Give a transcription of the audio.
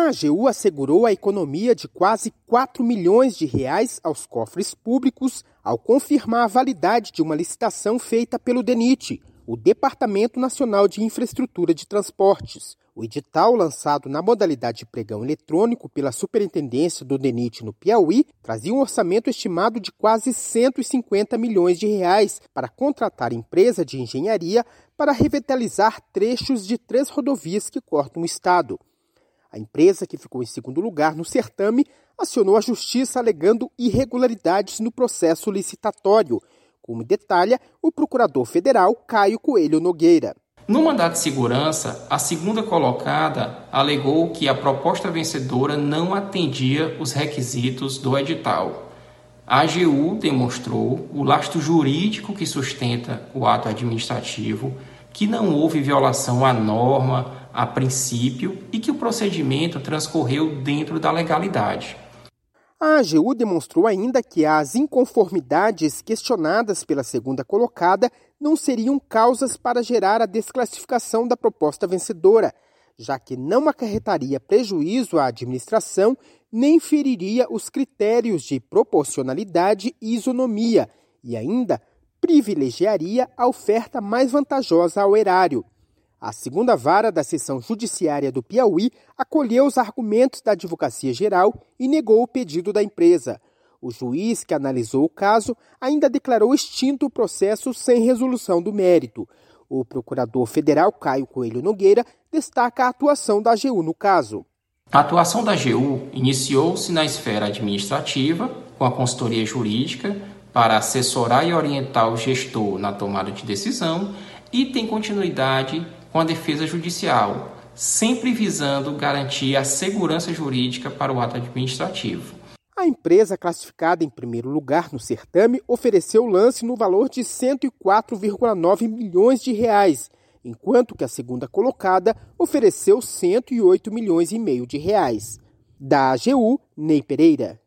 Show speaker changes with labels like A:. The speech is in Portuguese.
A: A AGU assegurou a economia de quase 4 milhões de reais aos cofres públicos ao confirmar a validade de uma licitação feita pelo DENIT, o Departamento Nacional de Infraestrutura de Transportes. O edital, lançado na modalidade de pregão eletrônico pela Superintendência do DENIT no Piauí, trazia um orçamento estimado de quase 150 milhões de reais para contratar empresa de engenharia para revitalizar trechos de 3 rodovias que cortam o estado. A empresa, que ficou em segundo lugar no certame, acionou a Justiça alegando irregularidades no processo licitatório, como detalha o procurador federal Caio Coelho Nogueira.
B: No mandato de segurança, a segunda colocada alegou que a proposta vencedora não atendia os requisitos do edital. A AGU demonstrou o lastro jurídico que sustenta o ato administrativo, que não houve violação à norma, a princípio, e que o procedimento transcorreu dentro da legalidade.
A: A AGU demonstrou ainda que as inconformidades questionadas pela segunda colocada não seriam causas para gerar a desclassificação da proposta vencedora, já que não acarretaria prejuízo à administração nem feriria os critérios de proporcionalidade e isonomia e ainda privilegiaria a oferta mais vantajosa ao erário. A segunda vara da seção judiciária do Piauí acolheu os argumentos da Advocacia Geral e negou o pedido da empresa. O juiz que analisou o caso ainda declarou extinto o processo sem resolução do mérito. O procurador federal Caio Coelho Nogueira destaca a atuação da AGU no caso.
B: A atuação da AGU iniciou-se na esfera administrativa, com a consultoria jurídica, para assessorar e orientar o gestor na tomada de decisão, e tem continuidade com a defesa judicial, sempre visando garantir a segurança jurídica para o ato administrativo.
A: A empresa, classificada em primeiro lugar no certame, ofereceu o lance no valor de 104,9 milhões de reais, enquanto que a segunda colocada ofereceu 108 milhões e meio de reais. Da AGU, Ney Pereira.